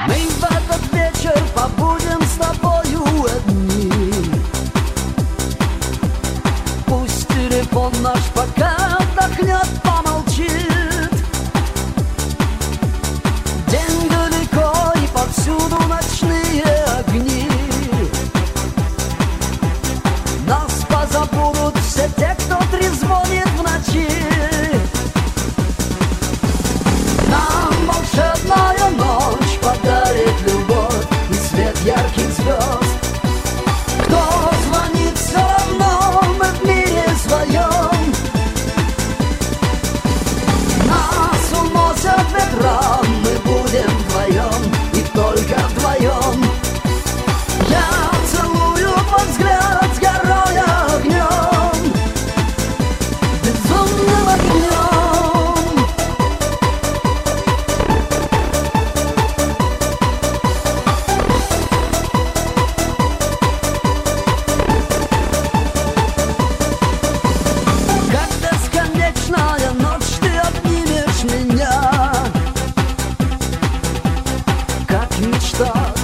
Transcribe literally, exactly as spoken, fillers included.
Мы в этот вечер побудем с тобою одни. Пусть телефон наш пока отдохнет, помолчит. День далеко и повсюду ночные огни. Нас позабудут все те, кто трезвонит в ночи. Нам волшебная ночь подарит любовь и свет ярких звезд. Кто звонит, все равно мы в мире своем. Нас уносят ветра, мы будем вдвоем и только вдвоем. Я целую твой взгляд, сгорая огнем, безумным огнем. Как бесконечная ночь ты обнимешь меня, как мечта.